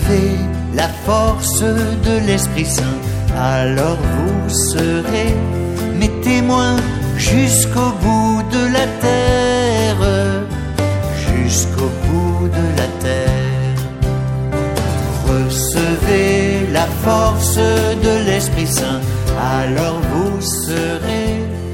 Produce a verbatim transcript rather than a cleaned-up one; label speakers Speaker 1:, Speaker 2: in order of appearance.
Speaker 1: Recevez la force de l'Esprit Saint, alors vous serez mes témoins jusqu'au bout de la terre, jusqu'au bout de la terre. Recevez la force de l'Esprit Saint, alors vous serez